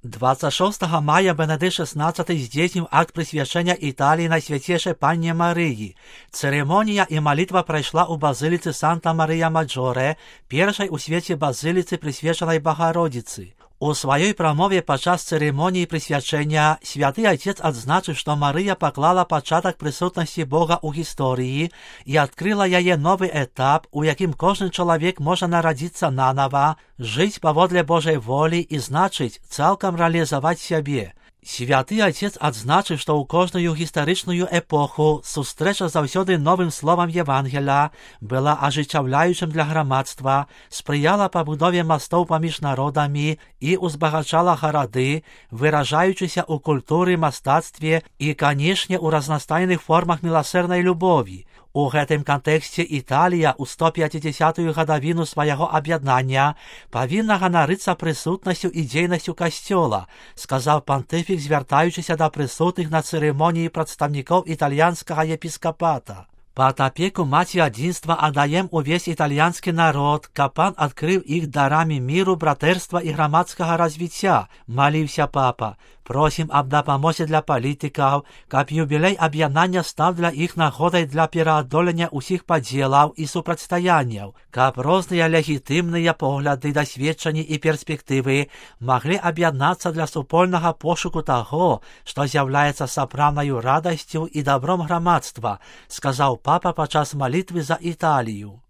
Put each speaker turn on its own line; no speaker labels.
26 мая Бенедикт XVI здійснив акт присвячення Італії Найсвятішій Панні Марії. Церемонія і молитва пройшла у базиліці Санта Марія Маджоре, першій у світі базиліці, присвяченої Богородиці. У своїй промові під час церемонії присвячення Святий Отець відзначив, що Марія поклала початок присутності Бога у історії і відкрила її новий етап, у яким кожен чоловік може народитися наново, жити поводле Божої волі і, значить, цілком реалізувати себе. Святий Отець відзначив, що у кожну історичну епоху зустріча завжди новим словом Євангелія була оживляючим для громадства, сприяла побудові мостів поміж народами і узбагачала городи, виражаючися у культурі, мистецтві і, звісно, у різностайних формах милосердної любові. У гэтым контексте Італія у 150-ю годовину свого об'єднання повинна ганоритися присутністю і дійністю Костьола, сказав понтифік, звертаючись до присутних на церемонії представників італійського єпископата. Под опеку Матері Одинства отдаем увесь итальянский народ, каб он открыл их дарами миру, братерства и громадского развития, молився папа. Просим об допомозі для політиків, каб юбілей об'єднання став для їх нагодою для переодолення усіх поділів і супротистоянів, каб різні легітимні погляди, досвідчення і перспективи могли об'єднатися для супольного пошуку того, що з'являється справною радістю і добром громадства, сказав папа під час молитви за Італію.